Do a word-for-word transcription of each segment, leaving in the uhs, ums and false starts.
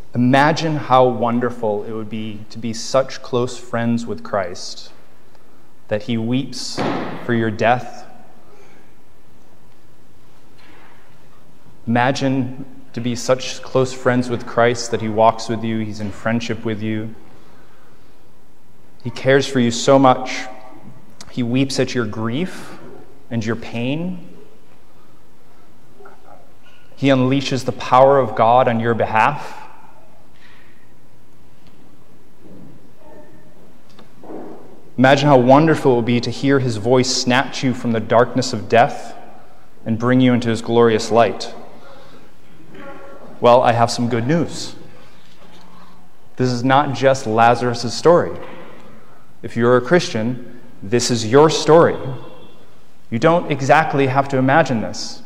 Imagine how wonderful it would be to be such close friends with Christ that he weeps for your death. Imagine to be such close friends with Christ that he walks with you, he's in friendship with you. He cares for you so much. He weeps at your grief and your pain. He unleashes the power of God on your behalf. Imagine how wonderful it will be to hear his voice snatch you from the darkness of death and bring you into his glorious light. Well, I have some good news. This is not just Lazarus' story. If you're a Christian, this is your story. You don't exactly have to imagine this.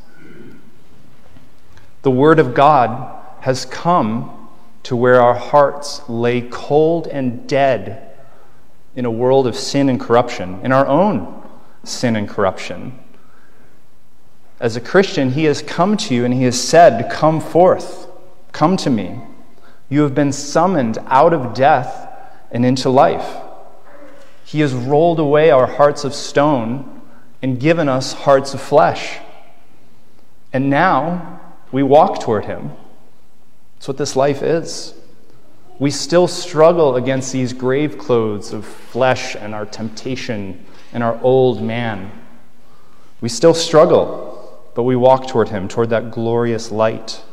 The Word of God has come to where our hearts lay cold and dead in a world of sin and corruption, in our own sin and corruption. As a Christian, he has come to you and he has said, "Come forth, come to me. You have been summoned out of death and into life." He has rolled away our hearts of stone and given us hearts of flesh. And now we walk toward him. That's what this life is. We still struggle against these grave clothes of flesh and our temptation and our old man. We still struggle, but we walk toward him, toward that glorious light.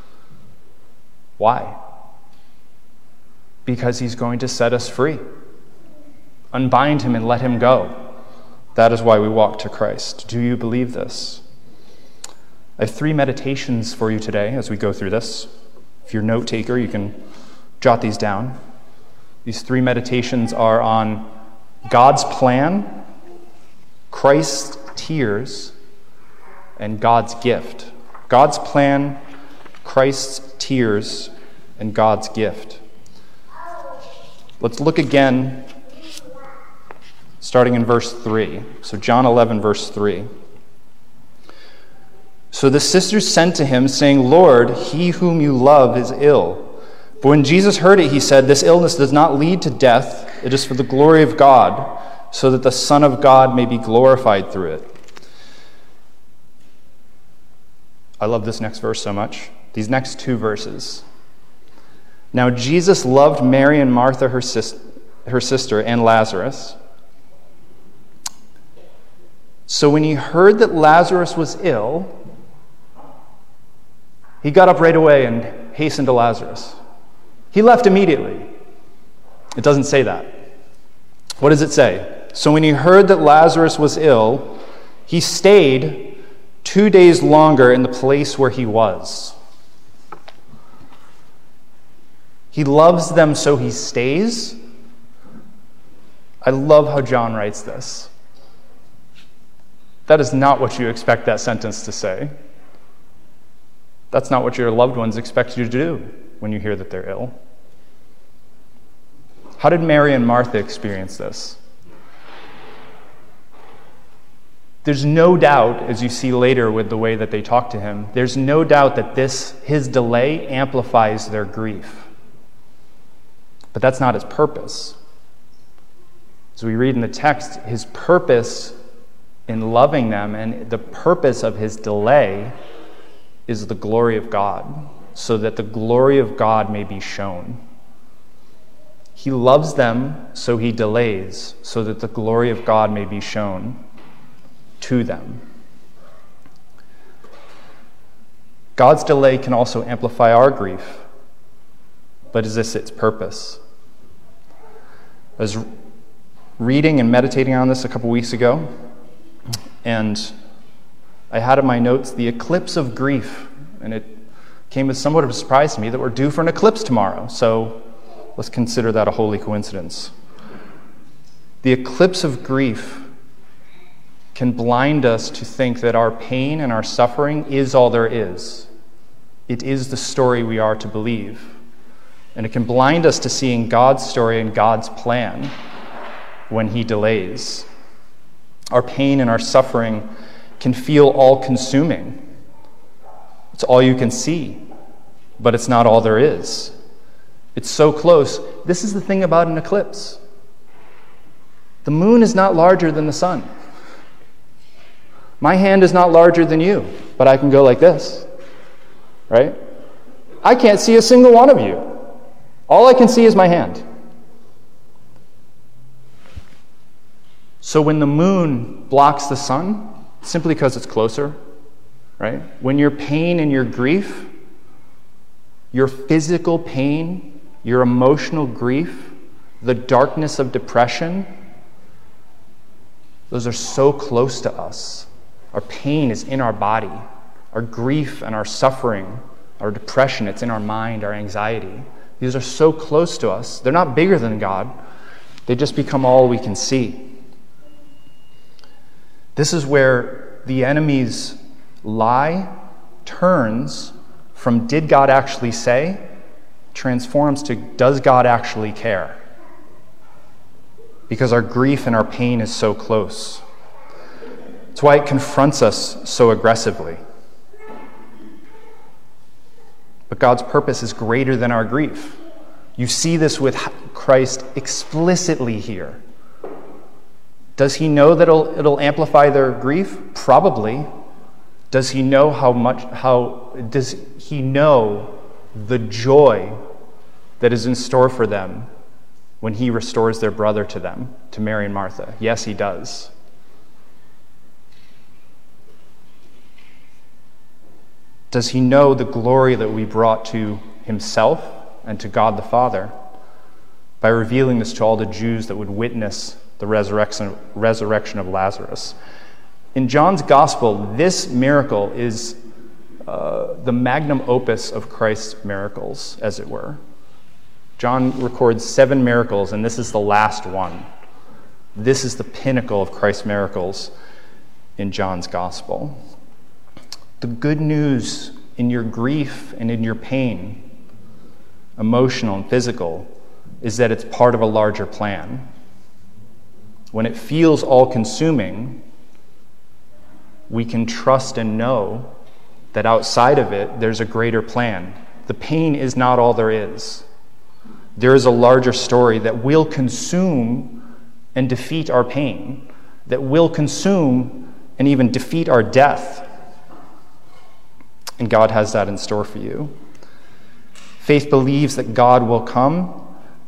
Why? Because he's going to set us free. Unbind him and let him go. That is why we walk to Christ. Do you believe this? I have three meditations for you today as we go through this. If you're a note taker, you can jot these down. These three meditations are on God's plan, Christ's tears, and God's gift. God's plan, Christ's tears, and God's gift. Let's look again, starting in verse three. So John eleven, verse three. So the sisters sent to him, saying, "Lord, he whom you love is ill." But when Jesus heard it, he said, "This illness does not lead to death. It is for the glory of God, so that the Son of God may be glorified through it." I love this next verse so much. These next two verses. Now Jesus loved Mary and Martha, her, sis- her sister, and Lazarus. So when he heard that Lazarus was ill, he got up right away and hastened to Lazarus. He left immediately. It doesn't say that. What does it say? So when he heard that Lazarus was ill, he stayed two days longer in the place where he was. He loves them, so he stays. I love how John writes this. That is not what you expect that sentence to say. That's not what your loved ones expect you to do when you hear that they're ill. How did Mary and Martha experience this? There's no doubt, as you see later with the way that they talk to him, there's no doubt that this, his delay amplifies their grief. But that's not his purpose. As we read in the text, his purpose in loving them and the purpose of his delay is the glory of God, so that the glory of God may be shown. He loves them, so he delays, so that the glory of God may be shown to them. God's delay can also amplify our grief, but is this its purpose? I was reading and meditating on this a couple weeks ago, and I had in my notes the eclipse of grief, and it came as somewhat of a surprise to me that we're due for an eclipse tomorrow, so let's consider that a holy coincidence. The eclipse of grief can blind us to think that our pain and our suffering is all there is. It is the story we are to believe. And it can blind us to seeing God's story and God's plan when he delays. Our pain and our suffering can feel all-consuming. It's all you can see, but it's not all there is. It's so close. This is the thing about an eclipse. The moon is not larger than the sun. My hand is not larger than you, but I can go like this, right? I can't see a single one of you. All I can see is my hand. So when the moon blocks the sun, simply because it's closer, right? When your pain and your grief, your physical pain, your emotional grief, the darkness of depression, those are so close to us. Our pain is in our body. Our grief and our suffering, our depression, it's in our mind, our anxiety. These are so close to us. They're not bigger than God. They just become all we can see. This is where the enemy's lie turns from did God actually say, transforms to does God actually care? Because our grief and our pain is so close. It's why it confronts us so aggressively. But God's purpose is greater than our grief. You see this with Christ explicitly here. Does he know that it'll, it'll amplify their grief? Probably. Does he know how much, how, does he know the joy that is in store for them when he restores their brother to them, to Mary and Martha? Yes, he does. Does he know the glory that we brought to himself and to God the Father by revealing this to all the Jews that would witness the resurrection, resurrection of Lazarus? In John's gospel, this miracle is uh, the magnum opus of Christ's miracles, as it were. John records seven miracles, and this is the last one. This is the pinnacle of Christ's miracles in John's gospel. The good news in your grief and in your pain, emotional and physical, is that it's part of a larger plan. When it feels all-consuming, we can trust and know that outside of it, there's a greater plan. The pain is not all there is. There is a larger story that will consume and defeat our pain, that will consume and even defeat our death. And God has that in store for you. Faith believes that God will come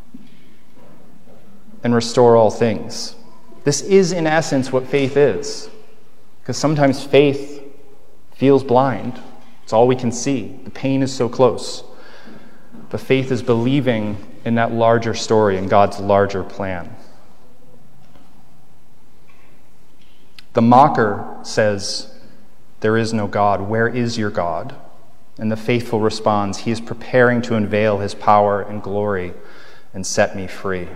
and restore all things. This is, in essence, what faith is. Because sometimes faith feels blind. It's all we can see. The pain is so close. But faith is believing in that larger story, in God's larger plan. The mocker says, "There is no God. Where is your God?" And the faithful responds, "He is preparing to unveil his power and glory and set me free."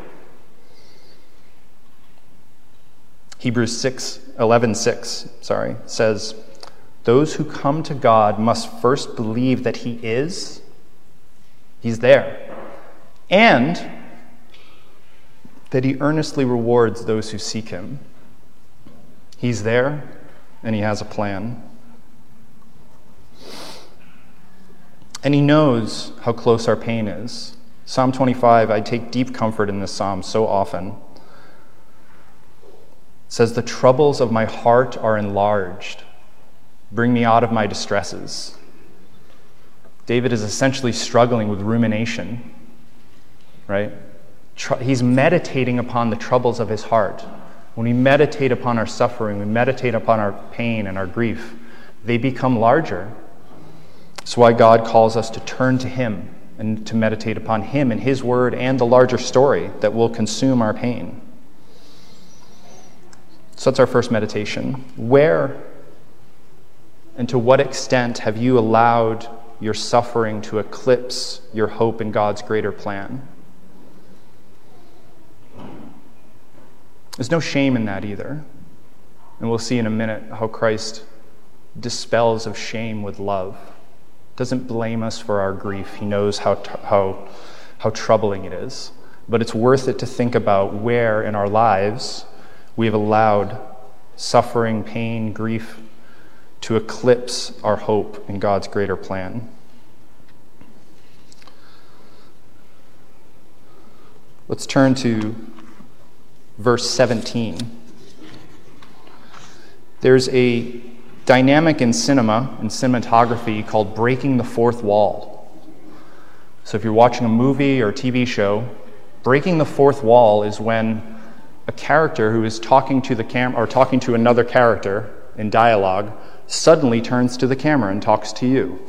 Hebrews six, eleven six, sorry, says, "Those who come to God must first believe that he is, he's there, and that he earnestly rewards those who seek him." He's there, and he has a plan. And he knows how close our pain is. Psalm twenty-five, I take deep comfort in this psalm so often. It says, "The troubles of my heart are enlarged. Bring me out of my distresses." David is essentially struggling with rumination, right? He's meditating upon the troubles of his heart. When we meditate upon our suffering, we meditate upon our pain and our grief, they become larger. That's why God calls us to turn to him and to meditate upon him and his word and the larger story that will consume our pain. So that's our first meditation. Where and to what extent have you allowed your suffering to eclipse your hope in God's greater plan? There's no shame in that either. And we'll see in a minute how Christ dispels of shame with love. Doesn't blame us for our grief. He knows how, how, how troubling it is. But it's worth it to think about where in our lives we have allowed suffering, pain, grief to eclipse our hope in God's greater plan. Let's turn to verse seventeen. There's a dynamic in cinema and cinematography called breaking the fourth wall. So if you're watching a movie or a T V show, breaking the fourth wall is when a character who is talking to the cam or talking to another character in dialogue suddenly turns to the camera and talks to you.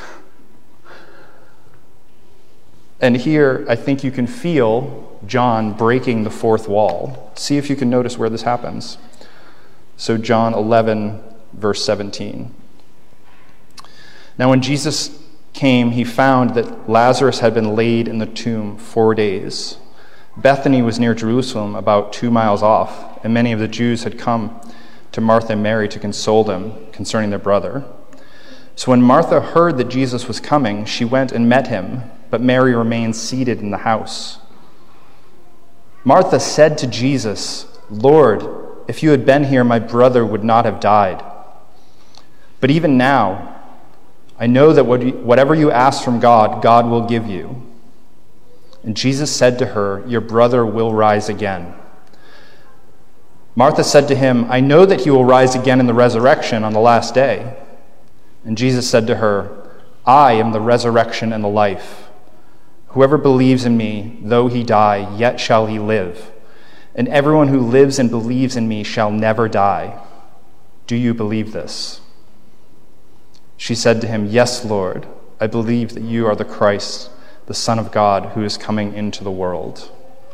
And here, I think you can feel John breaking the fourth wall. See if you can notice where this happens. So John eleven, verse seventeen. Now when Jesus came, he found that Lazarus had been laid in the tomb four days. Bethany was near Jerusalem, about two miles off, and many of the Jews had come to Martha and Mary to console them concerning their brother. So when Martha heard that Jesus was coming, she went and met him, but Mary remained seated in the house. Martha said to Jesus, "Lord, if you had been here, my brother would not have died. But even now, I know that whatever you ask from God, God will give you." And Jesus said to her, "Your brother will rise again." Martha said to him, "I know that he will rise again in the resurrection on the last day." And Jesus said to her, "I am the resurrection and the life. Whoever believes in me, though he die, yet shall he live. And everyone who lives and believes in me shall never die. Do you believe this?" She said to him, "Yes, Lord, I believe that you are the Christ, the Son of God, who is coming into the world."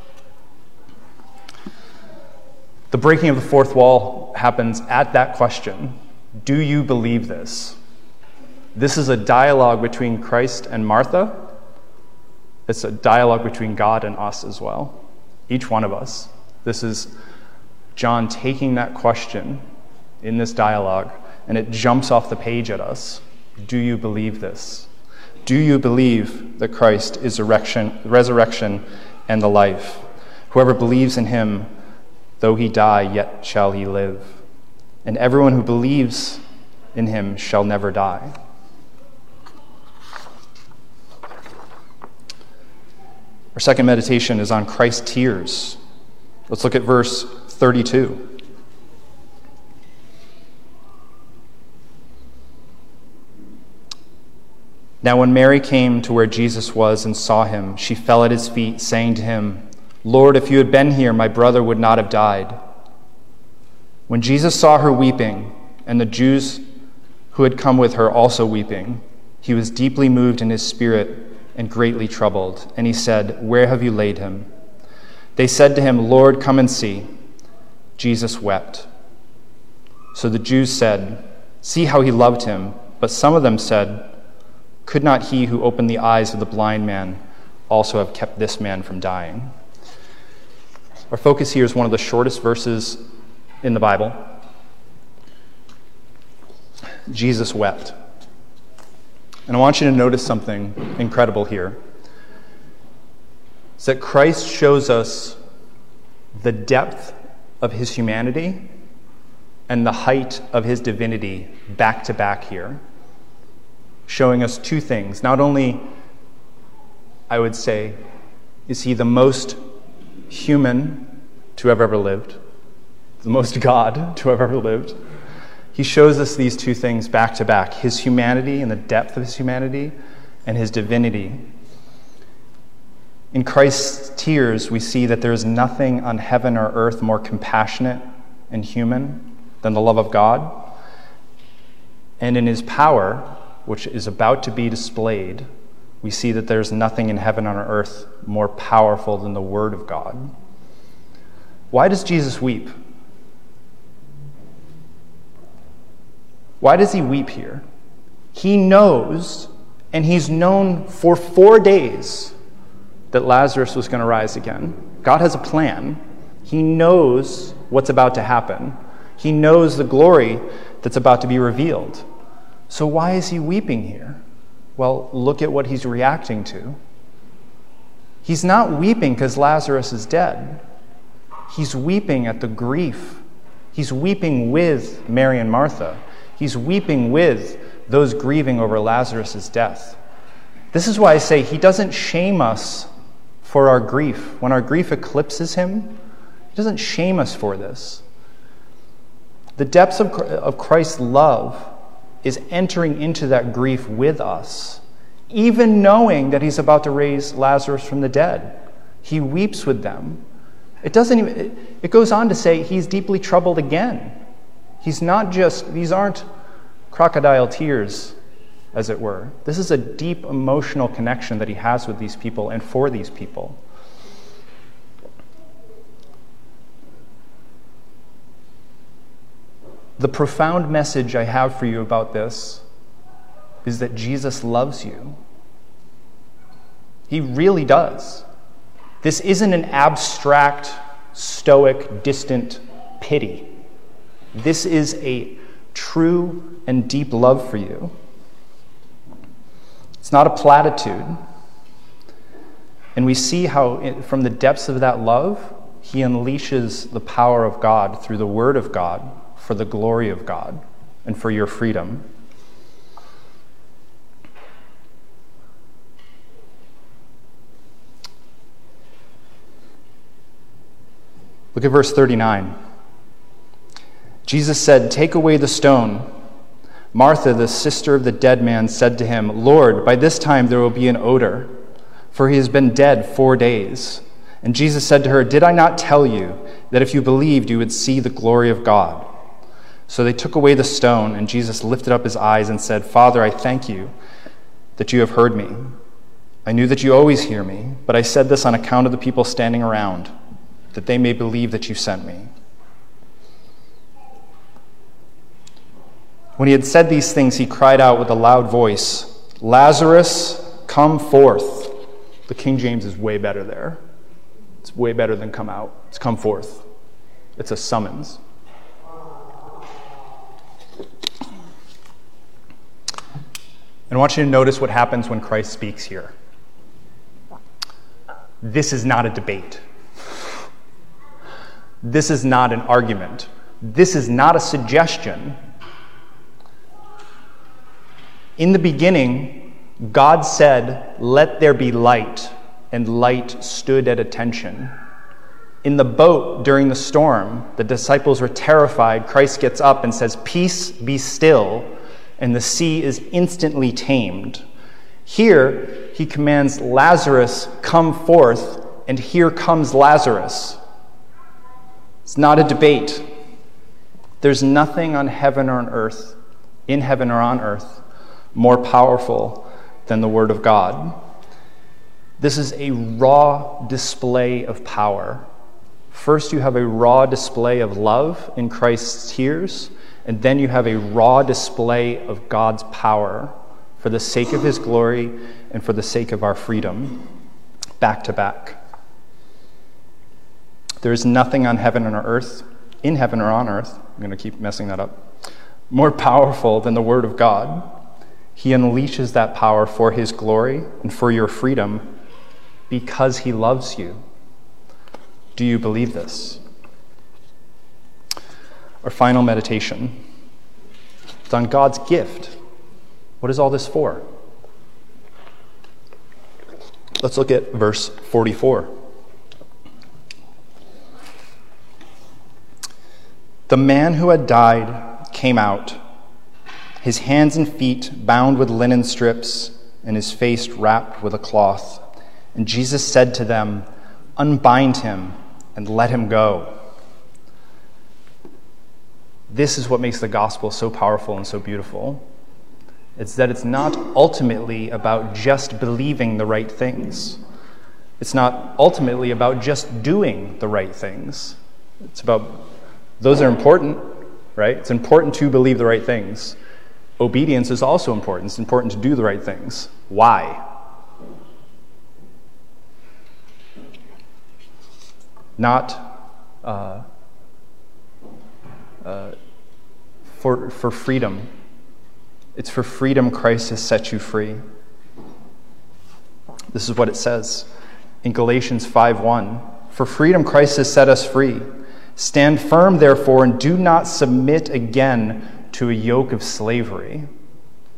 The breaking of the fourth wall happens at that question, "Do you believe this?" This is a dialogue between Christ and Martha. It's a dialogue between God and us as well, each one of us. This is John taking that question in this dialogue, and it jumps off the page at us. Do you believe this? Do you believe that Christ is the resurrection and the life? Whoever believes in him, though he die, yet shall he live. And everyone who believes in him shall never die. Our second meditation is on Christ's tears. Let's look at verse thirty-two. Now when Mary came to where Jesus was and saw him, she fell at his feet, saying to him, "Lord, if you had been here, my brother would not have died." When Jesus saw her weeping, and the Jews who had come with her also weeping, he was deeply moved in his spirit and greatly troubled. And he said, "Where have you laid him?" They said to him, "Lord, come and see." Jesus wept. So the Jews said, "See how he loved him." But some of them said, "Could not he who opened the eyes of the blind man also have kept this man from dying?" Our focus here is one of the shortest verses in the Bible. Jesus wept. And I want you to notice something incredible here. It's that Christ shows us the depth of his humanity and the height of his divinity back to back here, showing us two things. Not only, I would say, is he the most human to have ever lived, the most God to have ever lived. He shows us these two things back to back, his humanity and the depth of his humanity, and his divinity. In Christ's tears, we see that there is nothing on heaven or earth more compassionate and human than the love of God. And in his power, which is about to be displayed, we see that there's nothing in heaven or earth more powerful than the Word of God. Why does Jesus weep? Why does he weep here? He knows, and he's known for four days, that Lazarus was going to rise again. God has a plan. He knows what's about to happen. He knows the glory that's about to be revealed. So why is he weeping here? Well, look at what he's reacting to. He's not weeping because Lazarus is dead. He's weeping at the grief. He's weeping with Mary and Martha. He's weeping with those grieving over Lazarus' death. This is why I say he doesn't shame us for our grief. When our grief eclipses him, he doesn't shame us for this. The depths of, of Christ's love is entering into that grief with us, even knowing that he's about to raise Lazarus from the dead. He weeps with them. It doesn't even, it, it goes on to say he's deeply troubled again. He's not just, these aren't crocodile tears, as it were. This is a deep emotional connection that he has with these people and for these people. The profound message I have for you about this is that Jesus loves you. He really does. This isn't an abstract, stoic, distant pity. This is a true and deep love for you. It's not a platitude. And we see how, from the depths of that love, he unleashes the power of God through the Word of God for the glory of God and for your freedom. Look at verse thirty-nine. Jesus said, "Take away the stone." Martha, the sister of the dead man, said to him, "Lord, by this time there will be an odor, for he has been dead four days." And Jesus said to her, "Did I not tell you that if you believed, you would see the glory of God?" So they took away the stone, and Jesus lifted up his eyes and said, "Father, I thank you that you have heard me. I knew that you always hear me, but I said this on account of the people standing around, that they may believe that you sent me." When he had said these things, he cried out with a loud voice, "Lazarus, come forth." The King James is way better there. It's way better than come out. It's come forth. It's a summons. And I want you to notice what happens when Christ speaks here. This is not a debate. This is not an argument. This is not a suggestion. In the beginning, God said, "Let there be light," and light stood at attention. In the boat during the storm, the disciples were terrified. Christ gets up and says, "Peace, be still," and the sea is instantly tamed. Here, he commands Lazarus, "Come forth," and here comes Lazarus. It's not a debate. There's nothing on heaven or on earth, in heaven or on earth, more powerful than the Word of God. This is a raw display of power. First, you have a raw display of love in Christ's tears, and then you have a raw display of God's power for the sake of his glory and for the sake of our freedom, back to back. There is nothing on heaven or earth, in heaven or on earth, I'm going to keep messing that up, more powerful than the Word of God. He unleashes that power for his glory and for your freedom because he loves you. Do you believe this? Our final meditation. It's on God's gift. What is all this for? Let's look at verse forty-four. The man who had died came out, his hands and feet bound with linen strips, and his face wrapped with a cloth. And Jesus said to them, "Unbind him and let him go." This is what makes the gospel so powerful and so beautiful. It's that it's not ultimately about just believing the right things. It's not ultimately about just doing the right things. It's about, those are important, right? It's important to believe the right things. Obedience is also important. It's important to do the right things. Why? Not uh, uh, for, for freedom. It's for freedom Christ has set you free. This is what it says in Galatians five one. For freedom Christ has set us free. Stand firm, therefore, and do not submit again to a yoke of slavery.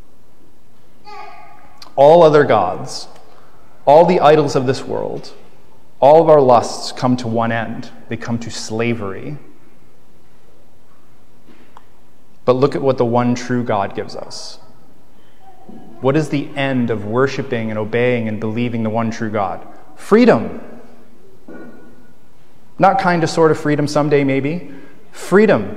All other gods, all the idols of this world, All of our lusts come to one end. They come to slavery. But look at what the one true God gives us. What is the end of worshiping and obeying and believing the one true God? Freedom. Not kind of sort of freedom someday, maybe. Freedom.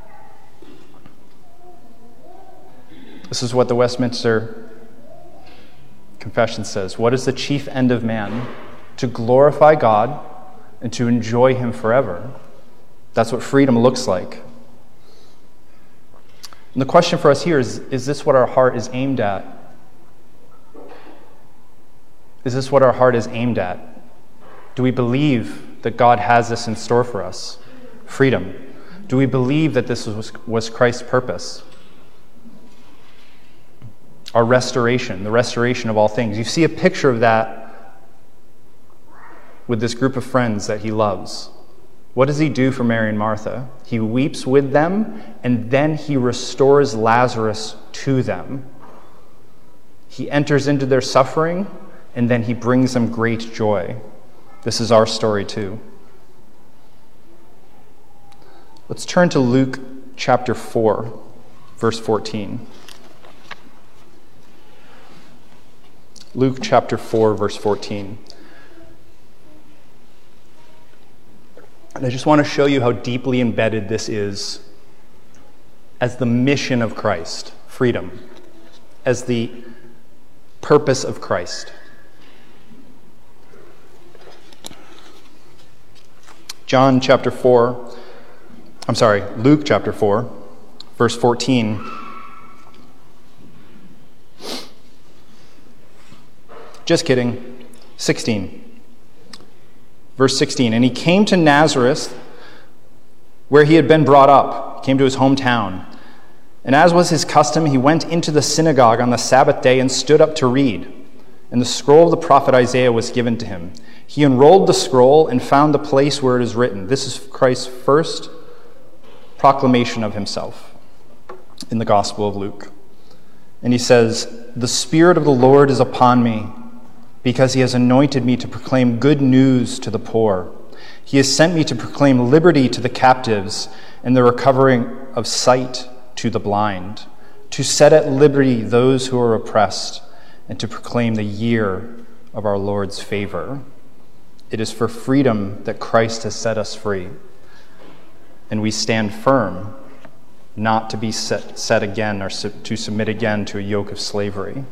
This is what the Westminster Confession says. What is the chief end of man? To glorify God and to enjoy him forever. That's what freedom looks like. And the question for us here is, is this what our heart is aimed at? Is this what our heart is aimed at? Do we believe that God has this in store for us? Freedom. Do we believe that this was, was Christ's purpose? Our restoration, the restoration of all things. You see a picture of that with this group of friends that he loves. What does he do for Mary and Martha? He weeps with them, and then he restores Lazarus to them. He enters into their suffering, and then he brings them great joy. This is our story too. Let's turn to Luke chapter four, verse fourteen. Luke chapter four, verse fourteen. And I just want to show you how deeply embedded this is as the mission of Christ, freedom, as the purpose of Christ. John chapter four, I'm sorry, Luke chapter four, verse fourteen. Just kidding. sixteen. Verse sixteen. And he came to Nazareth, where he had been brought up. He came to his hometown. And as was his custom, he went into the synagogue on the Sabbath day and stood up to read. And the scroll of the prophet Isaiah was given to him. He unrolled the scroll and found the place where it is written. This is Christ's first proclamation of himself in the Gospel of Luke. And he says, "The Spirit of the Lord is upon me, because he has anointed me to proclaim good news to the poor. He has sent me to proclaim liberty to the captives and the recovering of sight to the blind, to set at liberty those who are oppressed, and to proclaim the year of our Lord's favor." It is for freedom that Christ has set us free, and we stand firm, not to be set, set again or su- to submit again to a yoke of slavery.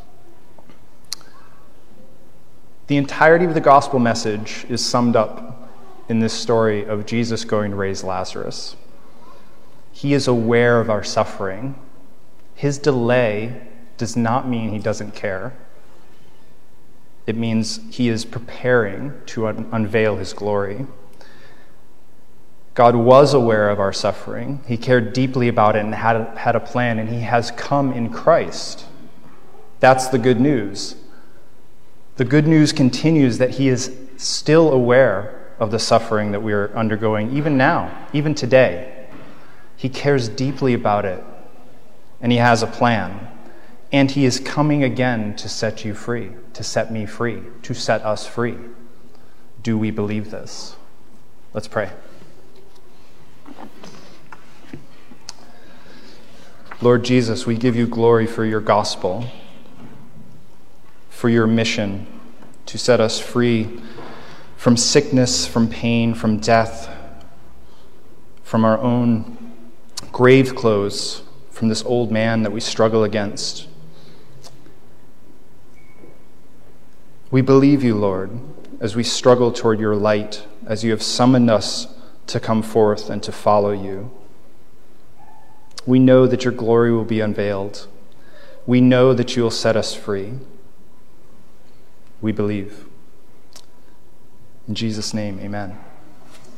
The entirety of the gospel message is summed up in this story of Jesus going to raise Lazarus. He is aware of our suffering. His delay does not mean he doesn't care. It means he is preparing to un- unveil his glory. God was aware of our suffering. He cared deeply about it and had a, had a plan, and he has come in Christ. That's the good news. The good news continues that he is still aware of the suffering that we are undergoing, even now, even today. He cares deeply about it, and he has a plan. And he is coming again to set you free, to set me free, to set us free. Do we believe this? Let's pray. Lord Jesus, we give you glory for your gospel, for your mission to set us free from sickness, from pain, from death, from our own grave clothes, from this old man that we struggle against. We believe you, Lord, as we struggle toward your light, as you have summoned us to come forth and to follow you. We know that your glory will be unveiled. We know that you will set us free. We believe. In Jesus' name, amen.